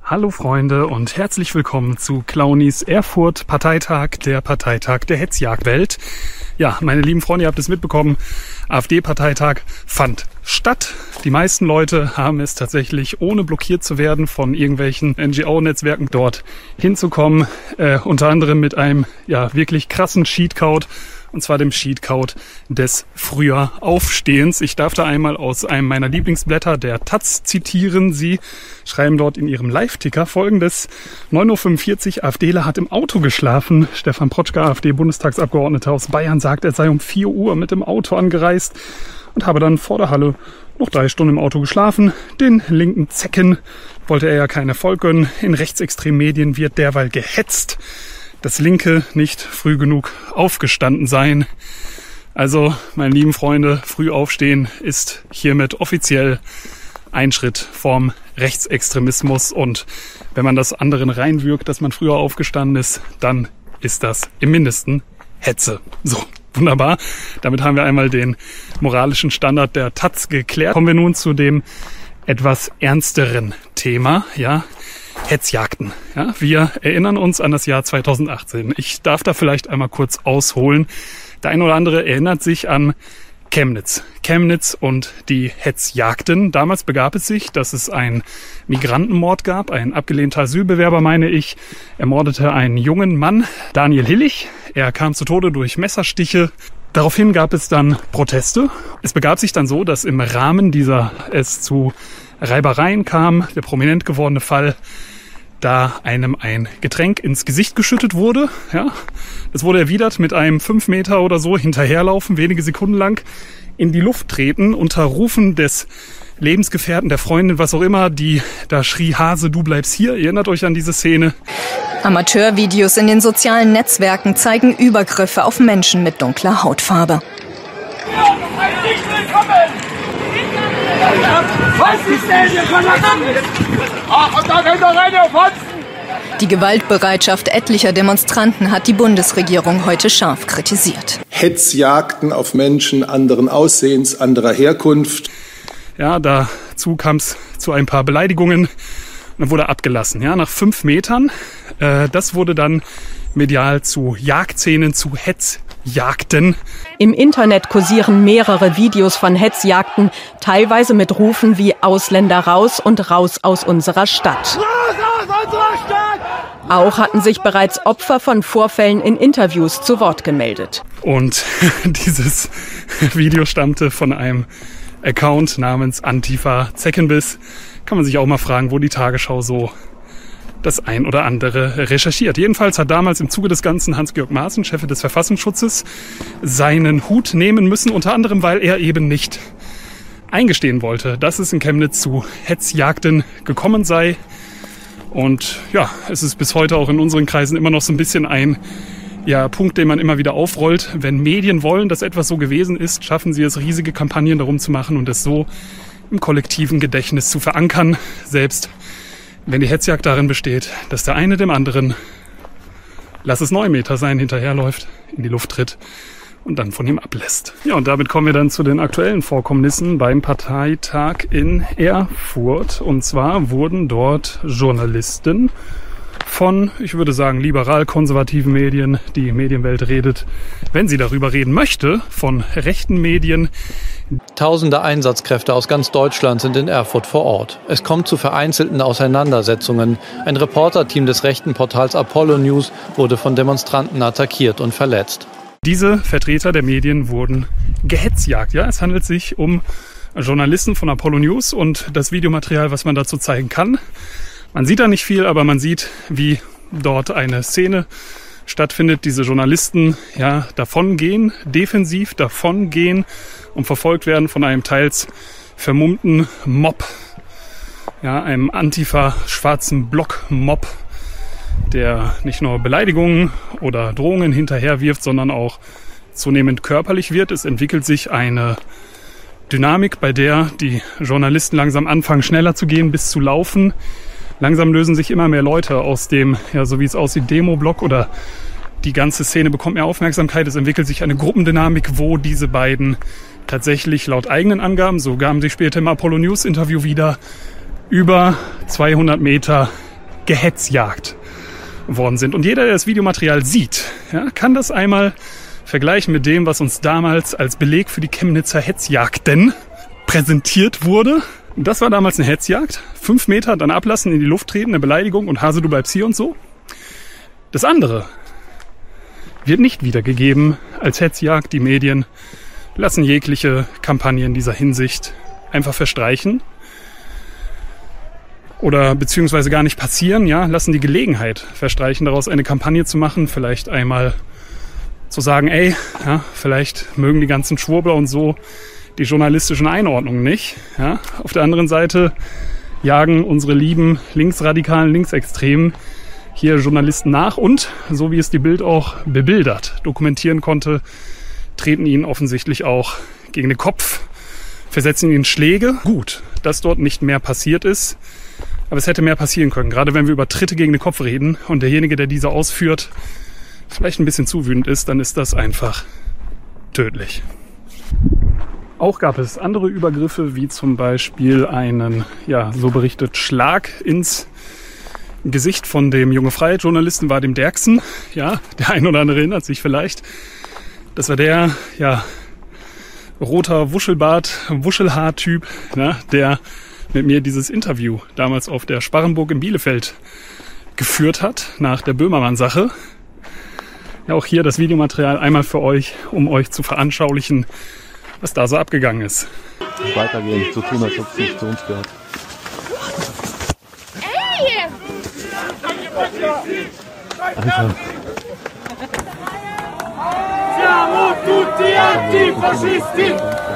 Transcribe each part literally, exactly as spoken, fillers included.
Hallo Freunde und herzlich willkommen zu Clownies Erfurt Parteitag, der Parteitag der Hetzjagdwelt. Ja, meine lieben Freunde, ihr habt es mitbekommen, AfD-Parteitag fand statt. Die meisten Leute haben es tatsächlich, ohne blockiert zu werden von irgendwelchen N G O-Netzwerken, dort hinzukommen. Äh, unter anderem mit einem ja wirklich krassen Cheatcode. Und zwar dem Cheatcode des früher Aufstehens. Ich darf da einmal aus einem meiner Lieblingsblätter der Taz zitieren. Sie schreiben dort in ihrem Live-Ticker folgendes: neun Uhr fünfundvierzig, AfDler hat im Auto geschlafen. Stefan Protschka, AfD-Bundestagsabgeordneter aus Bayern, sagt, er sei um vier Uhr mit dem Auto angereist und habe dann vor der Halle noch drei Stunden im Auto geschlafen. Den linken Zecken wollte er ja kein Erfolg gönnen. In rechtsextremen Medien wird derweil gehetzt, dass Linke nicht früh genug aufgestanden seien. Also, meine lieben Freunde, früh aufstehen ist hiermit offiziell ein Schritt vorm Rechtsextremismus. Und wenn man das anderen reinwirkt, dass man früher aufgestanden ist, dann ist das im Mindesten Hetze. So, wunderbar. Damit haben wir einmal den moralischen Standard der Taz geklärt. Kommen wir nun zu dem etwas ernsteren Thema, ja. Hetzjagden. Ja, wir erinnern uns an das Jahr zweitausendachtzehn. Ich darf da vielleicht einmal kurz ausholen. Der eine oder andere erinnert sich an Chemnitz. Chemnitz und die Hetzjagden. Damals begab es sich, dass es einen Migrantenmord gab. Ein abgelehnter Asylbewerber, meine ich, ermordete einen jungen Mann, Daniel Hillig. Er kam zu Tode durch Messerstiche. Daraufhin gab es dann Proteste. Es begab sich dann so, dass im Rahmen dieser es zu Reibereien kam, der prominent gewordene Fall, da einem ein Getränk ins Gesicht geschüttet wurde. Ja, das wurde erwidert mit einem fünf Meter oder so hinterherlaufen, wenige Sekunden lang, in die Luft treten, unter Rufen des Lebensgefährten, der Freundin, was auch immer, die da schrie: Hase, du bleibst hier. Ihr erinnert euch an diese Szene. Amateurvideos in den sozialen Netzwerken zeigen Übergriffe auf Menschen mit dunkler Hautfarbe. Nicht willkommen! Was ist denn hier verlassen? Ach, und da könnt ihr rein, ihr Fotzen! Die Gewaltbereitschaft etlicher Demonstranten hat die Bundesregierung heute scharf kritisiert. Hetzjagden auf Menschen anderen Aussehens, anderer Herkunft. Ja, dazu kam es zu ein paar Beleidigungen und dann wurde abgelassen. Ja, nach fünf Metern. Äh, das wurde dann medial zu Jagdszenen, zu Hetzjagden. Im Internet kursieren mehrere Videos von Hetzjagden, teilweise mit Rufen wie Ausländer raus und raus aus unserer Stadt. Raus aus unserer Stadt! Auch hatten sich bereits Opfer von Vorfällen in Interviews zu Wort gemeldet. Und dieses Video stammte von einem Account namens Antifa Zeckenbiss. Kann man sich auch mal fragen, wo die Tagesschau so das ein oder andere recherchiert. Jedenfalls hat damals im Zuge des Ganzen Hans-Georg Maaßen, Chef des Verfassungsschutzes, seinen Hut nehmen müssen, unter anderem, weil er eben nicht eingestehen wollte, dass es in Chemnitz zu Hetzjagden gekommen sei. Und ja, es ist bis heute auch in unseren Kreisen immer noch so ein bisschen ein ja, Punkt, den man immer wieder aufrollt. Wenn Medien wollen, dass etwas so gewesen ist, schaffen sie es, riesige Kampagnen darum zu machen und es so im kollektiven Gedächtnis zu verankern, selbst wenn die Hetzjagd darin besteht, dass der eine dem anderen, lass es neun Meter sein, hinterherläuft, in die Luft tritt und dann von ihm ablässt. Ja, und damit kommen wir dann zu den aktuellen Vorkommnissen beim Parteitag in Erfurt. Und zwar wurden dort Journalisten von, ich würde sagen, liberal-konservativen Medien, die Medienwelt redet, wenn sie darüber reden möchte, von rechten Medien. Tausende Einsatzkräfte aus ganz Deutschland sind in Erfurt vor Ort. Es kommt zu vereinzelten Auseinandersetzungen. Ein Reporterteam des rechten Portals Apollo News wurde von Demonstranten attackiert und verletzt. Diese Vertreter der Medien wurden gehetzjagt. Ja, es handelt sich um Journalisten von Apollo News und das Videomaterial, was man dazu zeigen kann. Man sieht da nicht viel, aber man sieht, wie dort eine Szene stattfindet. Diese Journalisten ja davongehen, defensiv davongehen und verfolgt werden von einem teils vermummten Mob, ja, einem Antifa-schwarzen Block-Mob, der nicht nur Beleidigungen oder Drohungen hinterherwirft, sondern auch zunehmend körperlich wird. Es entwickelt sich eine Dynamik, bei der die Journalisten langsam anfangen, schneller zu gehen, bis zu laufen. Langsam lösen sich immer mehr Leute aus dem, ja, so wie es aussieht, Demo-Block oder die ganze Szene bekommt mehr Aufmerksamkeit. Es entwickelt sich eine Gruppendynamik, wo diese beiden tatsächlich laut eigenen Angaben, so gaben sie später im Apollo News Interview wieder, über zweihundert Meter gehetzjagt worden sind. Und jeder, der das Videomaterial sieht, ja, kann das einmal vergleichen mit dem, was uns damals als Beleg für die Chemnitzer Hetzjagden präsentiert wurde. Das war damals eine Hetzjagd. Fünf Meter, dann ablassen, in die Luft treten, eine Beleidigung und Hase, du bleibst hier und so. Das andere wird nicht wiedergegeben als Hetzjagd. Die Medien lassen jegliche Kampagne in dieser Hinsicht einfach verstreichen. Oder beziehungsweise gar nicht passieren, ja, lassen die Gelegenheit verstreichen, daraus eine Kampagne zu machen, vielleicht einmal zu sagen, ey, ja, vielleicht mögen die ganzen Schwurbler und so die journalistischen Einordnungen nicht. Ja. Auf der anderen Seite jagen unsere lieben linksradikalen Linksextremen hier Journalisten nach und, so wie es die Bild auch bebildert, dokumentieren konnte, treten ihnen offensichtlich auch gegen den Kopf, versetzen ihnen Schläge. Gut, dass dort nicht mehr passiert ist, aber es hätte mehr passieren können, gerade wenn wir über Tritte gegen den Kopf reden und derjenige, der diese ausführt, vielleicht ein bisschen zu wütend ist, dann ist das einfach tödlich. Auch gab es andere Übergriffe, wie zum Beispiel einen, ja, so berichtet, Schlag ins Gesicht von dem Junge Freiheit-Journalisten Vadim Derksen. Ja, der ein oder andere erinnert sich vielleicht. Das war der, ja, roter Wuschelbart, Wuschelhaar-Typ, ne, der mit mir dieses Interview damals auf der Sparrenburg in Bielefeld geführt hat, nach der Böhmermann-Sache. Ja, auch hier das Videomaterial einmal für euch, um euch zu veranschaulichen, was da so abgegangen ist. Weitergehen, so tun, als ob es nicht zu uns gehört. Ey! Alter. Siamo tutti antifascisti!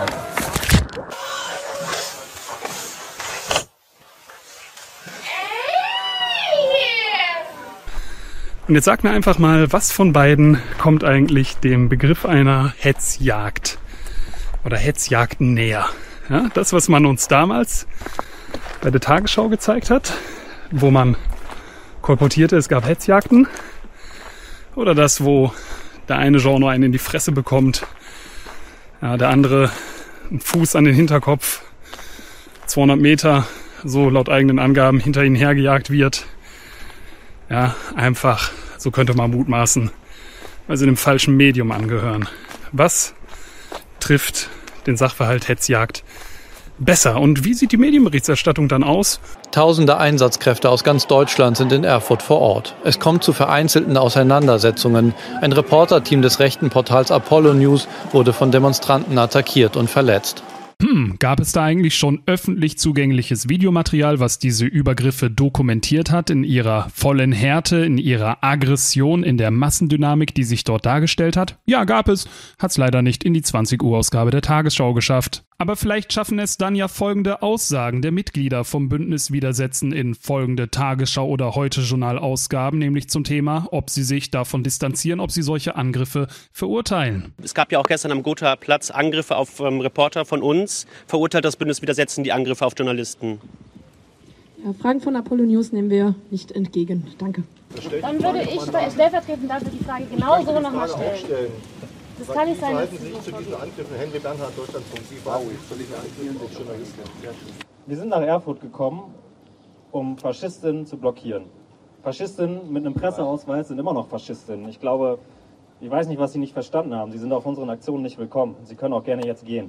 Und jetzt sag mir einfach mal, was von beiden kommt eigentlich dem Begriff einer Hetzjagd oder Hetzjagden näher? Ja, das, was man uns damals bei der Tagesschau gezeigt hat, wo man kolportierte, es gab Hetzjagden, oder das, wo der eine Genre einen in die Fresse bekommt, ja, der andere einen Fuß an den Hinterkopf, zweihundert Meter, so laut eigenen Angaben, hinter ihnen hergejagt wird. Ja, einfach, so könnte man mutmaßen, weil sie dem falschen Medium angehören. Was trifft den Sachverhalt Hetzjagd besser? Und wie sieht die Medienberichterstattung dann aus? Tausende Einsatzkräfte aus ganz Deutschland sind in Erfurt vor Ort. Es kommt zu vereinzelten Auseinandersetzungen. Ein Reporterteam des rechten Portals Apollo News wurde von Demonstranten attackiert und verletzt. Hm, gab es da eigentlich schon öffentlich zugängliches Videomaterial, was diese Übergriffe dokumentiert hat, in ihrer vollen Härte, in ihrer Aggression, in der Massendynamik, die sich dort dargestellt hat? Ja, gab es. Hat's leider nicht in die zwanzig Uhr Ausgabe der Tagesschau geschafft. Aber vielleicht schaffen es dann ja folgende Aussagen der Mitglieder vom Bündnis Widersetzen in folgende Tagesschau- oder Heute-Journal-Ausgaben, nämlich zum Thema, ob sie sich davon distanzieren, ob sie solche Angriffe verurteilen. Es gab ja auch gestern am Gothaer Platz Angriffe auf ähm, Reporter von uns. Verurteilt das Bündnis Widersetzen die Angriffe auf Journalisten? Ja, Fragen von Apollo News nehmen wir nicht entgegen. Danke. Dann würde ich stellvertretend dafür die Frage genau so nochmal stellen. Das kann nicht sein, dass Sie sich zu diesen Angriffen Henry Bernhard Deutschland Punkt Sie war. Wir sind nach Erfurt gekommen, um Faschistinnen zu blockieren. Faschistinnen mit einem Presseausweis sind immer noch Faschistinnen. Ich glaube, ich weiß nicht, was Sie nicht verstanden haben. Sie sind auf unseren Aktionen nicht willkommen. Sie können auch gerne jetzt gehen.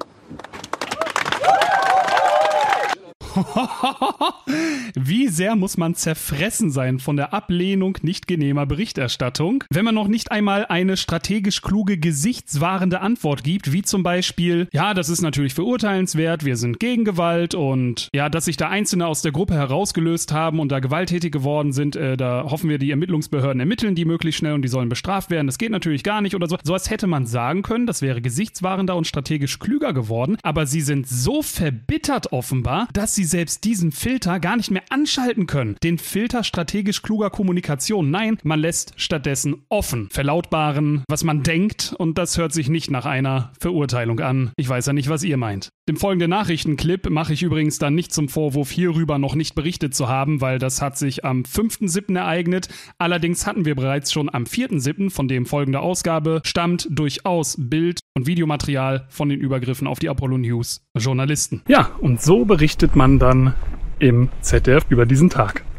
Wie sehr muss man zerfressen sein von der Ablehnung nicht genehmer Berichterstattung, wenn man noch nicht einmal eine strategisch kluge, gesichtswahrende Antwort gibt, wie zum Beispiel, ja, das ist natürlich verurteilenswert, wir sind gegen Gewalt und ja, dass sich da Einzelne aus der Gruppe herausgelöst haben und da gewalttätig geworden sind, äh, da hoffen wir, die Ermittlungsbehörden ermitteln die möglichst schnell und die sollen bestraft werden. Das geht natürlich gar nicht oder so. Sowas hätte man sagen können, das wäre gesichtswahrender und strategisch klüger geworden, aber sie sind so verbittert offenbar, dass sie selbst diesen Filter gar nicht mehr anschalten können. Den Filter strategisch kluger Kommunikation. Nein, man lässt stattdessen offen verlautbaren, was man denkt und das hört sich nicht nach einer Verurteilung an. Ich weiß ja nicht, was ihr meint. Dem folgenden Nachrichtenclip mache ich übrigens dann nicht zum Vorwurf, hierüber noch nicht berichtet zu haben, weil das hat sich am fünften siebten ereignet. Allerdings hatten wir bereits schon am vierten siebten, von dem folgende Ausgabe stammt, durchaus Bild- und Videomaterial von den Übergriffen auf die Apollo News Journalisten. Ja, und so berichtet man dann im Z D F über diesen Tag.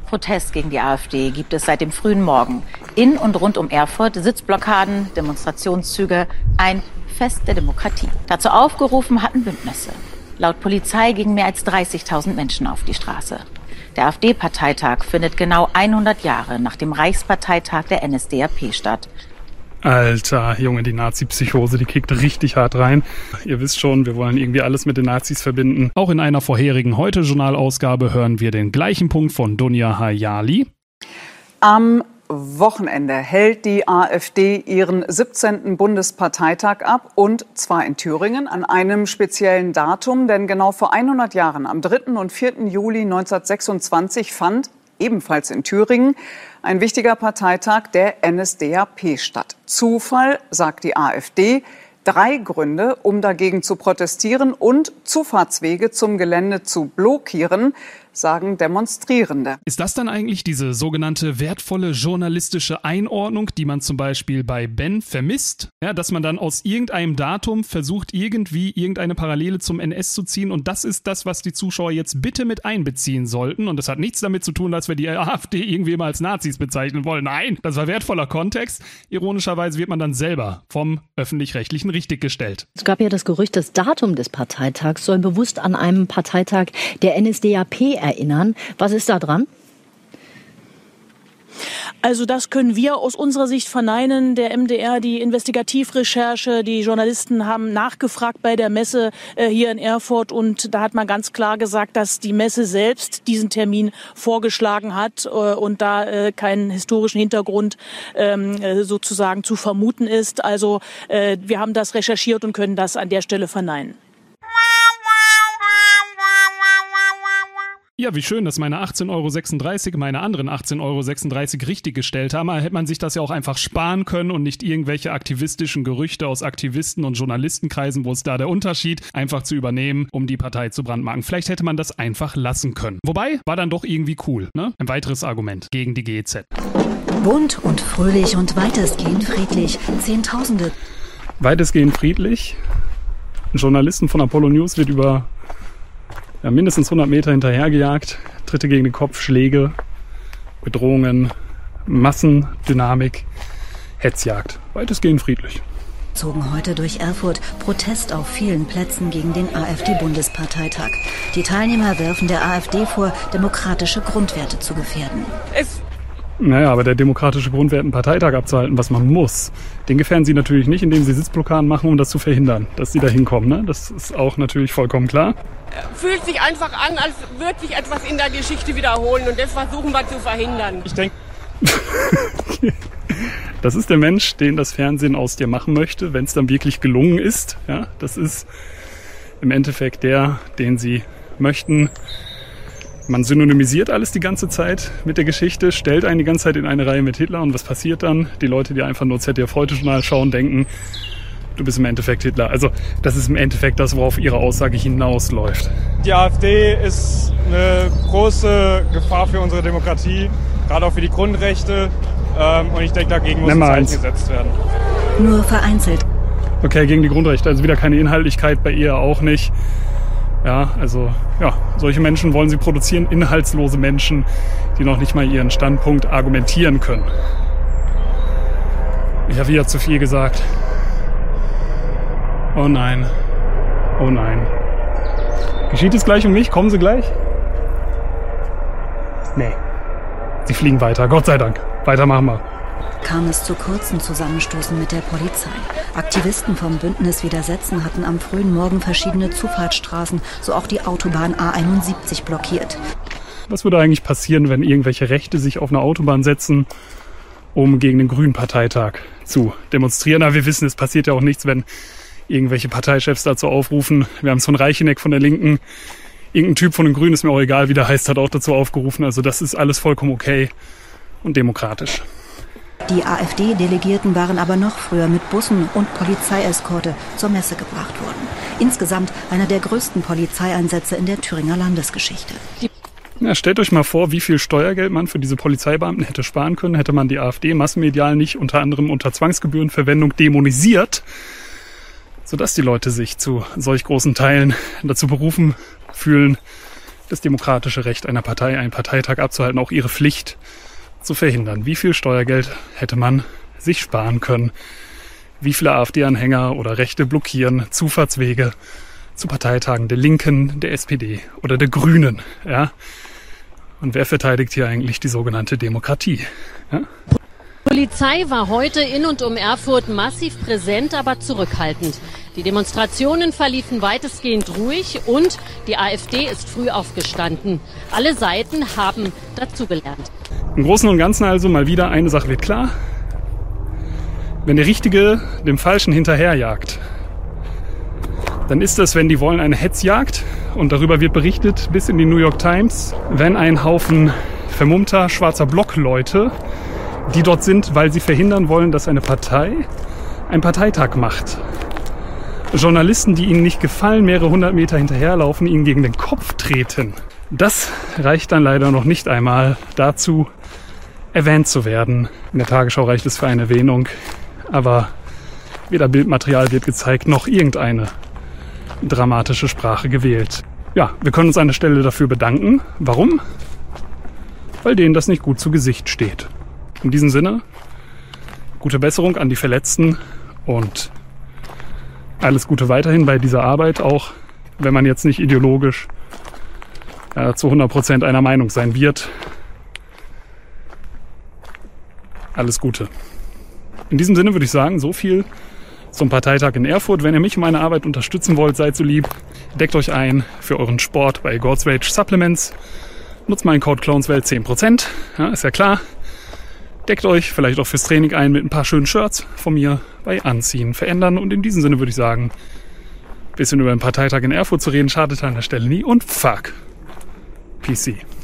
Protest gegen die AfD gibt es seit dem frühen Morgen. In und rund um Erfurt Sitzblockaden, Demonstrationszüge, ein Fest der Demokratie. Dazu aufgerufen hatten Bündnisse. Laut Polizei gingen mehr als dreißigtausend Menschen auf die Straße. Der AfD-Parteitag findet genau hundert Jahre nach dem Reichsparteitag der N S D A P statt. Alter, Junge, die Nazi-Psychose, die kickt richtig hart rein. Ihr wisst schon, wir wollen irgendwie alles mit den Nazis verbinden. Auch in einer vorherigen Heute-Journal-Ausgabe hören wir den gleichen Punkt von Dunja Hayali. Am Wochenende hält die AfD ihren siebzehnten Bundesparteitag ab, und zwar in Thüringen an einem speziellen Datum, denn genau vor hundert Jahren, am dritten und vierten Juli neunzehnhundertsechsundzwanzig, fand ebenfalls in Thüringen ein wichtiger Parteitag der N S D A P statt. Zufall, sagt die AfD. Drei Gründe, um dagegen zu protestieren und Zufahrtswege zum Gelände zu blockieren, sagen Demonstrierende. Ist das dann eigentlich diese sogenannte wertvolle journalistische Einordnung, die man zum Beispiel bei Ben vermisst? Ja, dass man dann aus irgendeinem Datum versucht, irgendwie irgendeine Parallele zum N S zu ziehen, und das ist das, was die Zuschauer jetzt bitte mit einbeziehen sollten, und das hat nichts damit zu tun, dass wir die AfD irgendwie mal als Nazis bezeichnen wollen. Nein, das war wertvoller Kontext. Ironischerweise wird man dann selber vom Öffentlich-Rechtlichen richtiggestellt. Es gab ja das Gerücht, das Datum des Parteitags soll bewusst an einem Parteitag der N S D A P erinnern. Was ist da dran? Also das können wir aus unserer Sicht verneinen. Der M D R, die Investigativrecherche, die Journalisten haben nachgefragt bei der Messe äh, hier in Erfurt, und da hat man ganz klar gesagt, dass die Messe selbst diesen Termin vorgeschlagen hat äh, und da äh, keinen historischen Hintergrund ähm, äh, sozusagen zu vermuten ist. Also äh, wir haben das recherchiert und können das an der Stelle verneinen. Ja, wie schön, dass meine achtzehn Euro sechsunddreißig meine anderen achtzehn Euro sechsunddreißig richtig gestellt haben. Da hätte man sich das ja auch einfach sparen können und nicht irgendwelche aktivistischen Gerüchte aus Aktivisten- und Journalistenkreisen, wo ist da der Unterschied, einfach zu übernehmen, um die Partei zu brandmarken. Vielleicht hätte man das einfach lassen können. Wobei, war dann doch irgendwie cool, ne? Ein weiteres Argument gegen die G E Z. Bunt und fröhlich und weitestgehend friedlich. Zehntausende. Weitestgehend friedlich. Ein Journalisten von Apollo News wird über ja, mindestens hundert Meter hinterhergejagt, Tritte gegen den Kopf, Schläge, Bedrohungen, Massendynamik, Hetzjagd. Weitestgehend friedlich. Zogen heute durch Erfurt Protest auf vielen Plätzen gegen den AfD-Bundesparteitag. Die Teilnehmer werfen der AfD vor, demokratische Grundwerte zu gefährden. Es Naja, aber der demokratische Grundwert, einen Parteitag abzuhalten, was man muss, den gefährden sie natürlich nicht, indem sie Sitzblockaden machen, um das zu verhindern, dass sie da hinkommen. Ne? Das ist auch natürlich vollkommen klar. Fühlt sich einfach an, als würde sich etwas in der Geschichte wiederholen, und das versuchen wir zu verhindern. Ich denke, das ist der Mensch, den das Fernsehen aus dir machen möchte, wenn es dann wirklich gelungen ist. Ja, das ist im Endeffekt der, den sie möchten. Man synonymisiert alles die ganze Zeit mit der Geschichte, stellt einen die ganze Zeit in eine Reihe mit Hitler, und was passiert dann? Die Leute, die einfach nur Z D F-Heute-Journal schauen, denken, du bist im Endeffekt Hitler. Also das ist im Endeffekt das, worauf ihre Aussage hinausläuft. Die AfD ist eine große Gefahr für unsere Demokratie, gerade auch für die Grundrechte, und ich denke, dagegen muss ein Zeichen gesetzt werden. Nur vereinzelt. Okay, gegen die Grundrechte, also wieder keine Inhaltlichkeit, bei ihr auch nicht. Ja, also, ja, solche Menschen wollen sie produzieren, inhaltslose Menschen, die noch nicht mal ihren Standpunkt argumentieren können. Ich habe wieder zu viel gesagt. Oh nein. Oh nein. Geschieht es gleich um mich? Kommen sie gleich? Nee. Sie fliegen weiter, Gott sei Dank. Weitermachen wir. Kam es zu kurzen Zusammenstößen mit der Polizei. Aktivisten vom Bündnis Widersetzen hatten am frühen Morgen verschiedene Zufahrtsstraßen, so auch die Autobahn A einundsiebzig blockiert. Was würde eigentlich passieren, wenn irgendwelche Rechte sich auf eine Autobahn setzen, um gegen den Grünen Parteitag zu demonstrieren? Aber wir wissen, es passiert ja auch nichts, wenn irgendwelche Parteichefs dazu aufrufen. Wir haben es von Reicheneck von der Linken, irgendein Typ von den Grünen, ist mir auch egal, wie der heißt, hat auch dazu aufgerufen. Also das ist alles vollkommen okay und demokratisch. Die AfD-Delegierten waren aber noch früher mit Bussen und Polizeieskorte zur Messe gebracht worden. Insgesamt einer der größten Polizeieinsätze in der Thüringer Landesgeschichte. Ja, stellt euch mal vor, wie viel Steuergeld man für diese Polizeibeamten hätte sparen können, hätte man die AfD massenmedial nicht unter anderem unter Zwangsgebührenverwendung dämonisiert, sodass die Leute sich zu solch großen Teilen dazu berufen fühlen, das demokratische Recht einer Partei, einen Parteitag abzuhalten, auch ihre Pflicht zu verhindern. Wie viel Steuergeld hätte man sich sparen können? Wie viele AfD-Anhänger oder Rechte blockieren Zufahrtswege zu Parteitagen der Linken, der S P D oder der Grünen? Ja? Und wer verteidigt hier eigentlich die sogenannte Demokratie? Ja? Polizei war heute in und um Erfurt massiv präsent, aber zurückhaltend. Die Demonstrationen verliefen weitestgehend ruhig und die AfD ist früh aufgestanden. Alle Seiten haben dazugelernt. Im Großen und Ganzen also mal wieder eine Sache wird klar. Wenn der Richtige dem Falschen hinterherjagt, dann ist das, wenn die wollen, eine Hetzjagd. Und darüber wird berichtet bis in die New York Times, wenn ein Haufen vermummter schwarzer Blockleute, die dort sind, weil sie verhindern wollen, dass eine Partei einen Parteitag macht. Journalisten, die ihnen nicht gefallen, mehrere hundert Meter hinterherlaufen, ihnen gegen den Kopf treten. Das reicht dann leider noch nicht einmal dazu, erwähnt zu werden. In der Tagesschau reicht es für eine Erwähnung, aber weder Bildmaterial wird gezeigt, noch irgendeine dramatische Sprache gewählt. Ja, wir können uns an der Stelle dafür bedanken. Warum? Weil denen das nicht gut zu Gesicht steht. In diesem Sinne, gute Besserung an die Verletzten und alles Gute weiterhin bei dieser Arbeit, auch wenn man jetzt nicht ideologisch äh, zu hundert Prozent einer Meinung sein wird. Alles Gute. In diesem Sinne würde ich sagen, so viel zum Parteitag in Erfurt. Wenn ihr mich und meine Arbeit unterstützen wollt, seid so lieb, deckt euch ein für euren Sport bei God's Rage Supplements. Nutzt meinen Code Clownswelt zehn Prozent, ja, ist ja klar. Deckt euch vielleicht auch fürs Training ein mit ein paar schönen Shirts von mir bei Anziehen, Verändern. Und in diesem Sinne würde ich sagen, ein bisschen über den Parteitag in Erfurt zu reden, schadet an der Stelle nie. Und fuck P C.